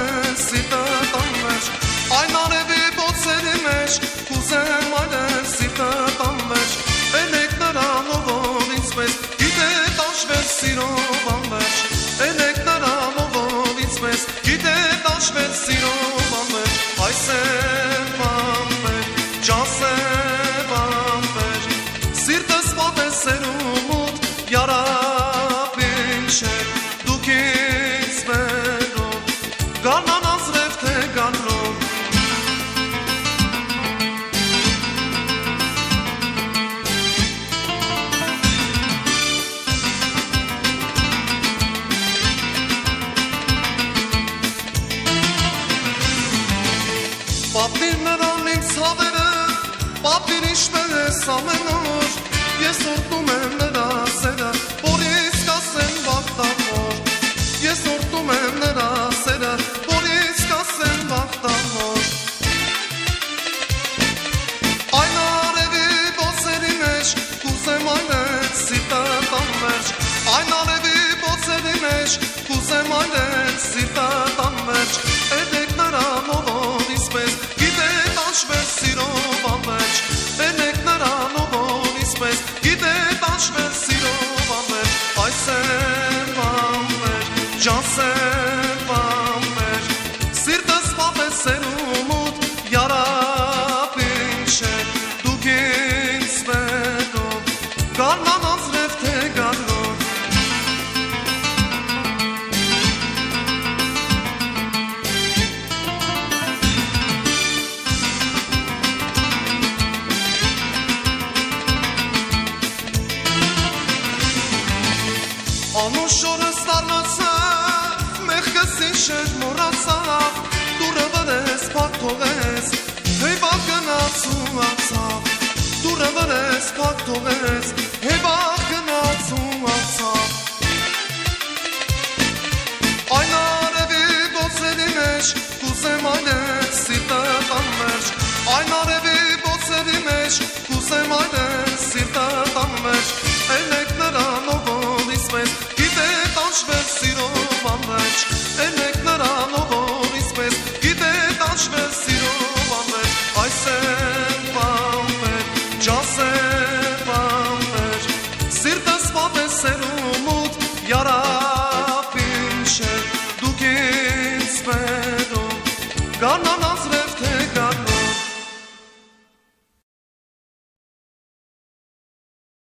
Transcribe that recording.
սիրտը տանվեր Այն արևի բոցերի մեջ կուզեմ այլեր սիրտը տանվեր Էնեք նրանով որ ինձ պես գիտե տաշվեր սիրով անվեր Էնեք նրանով որ ինձ պես գիտե տաշվեր սիրով անվեր Այս է բանվեր, ջաս է բանվեր Սիրտս պատես սերումուտ յարապ ինչ է Դուք ինձ վերով Գարնան ազրև թե գարնով Պատվիր նրան իմ ցավերը, պատվիր ինչպես ամեն օր Ես օրհնում եմ նրա սերը, որ իսկ ասեմ բախտավոր Ես օրհնում եմ նրա սերը, որ իսկ ասեմ բախտավոր Այն արևի բոցերի մեջ կուզեմ այլեց սիրտը տանվեր Այն արևի բոցերի մեջ կուզեմ այլեց սիրտը տանվեր Էնեք նրանով որ իսպես գիտե տաշվեր սիրով անվեր Էնեք նրանով որ իսպես գիտե տաշվեր սիրով անվեր Այս է բանվեր, ջանս է բանվեր Սիրտս պատես սերումուտ յարապ ինչ է Դուք ինձ վերով գարնան ազրև թե գարնով Անուշորս տարնացավ, մեղքս ինչեր մորացավ Դուրը վրես պակ թողես, հեվա գնաց ու ացավ Դուրը վրես պակ թողես, հեվա գնաց ու ացավ Այն արևի բոցերի մեջ, կուզեմ այլեց սիրտը տանվեր Այն արևի բոցերի մեջ, կուզեմ այլեց սիրտը տանվեր Էնեք նրանով որ իսպես գիտե տաշվեր սիրով անվեր Էնեք նրանով որ իսպես գիտե տաշվեր սիրով անվեր Այս է բանվեր, ջաս է բանվեր Սիրտս պատես սերում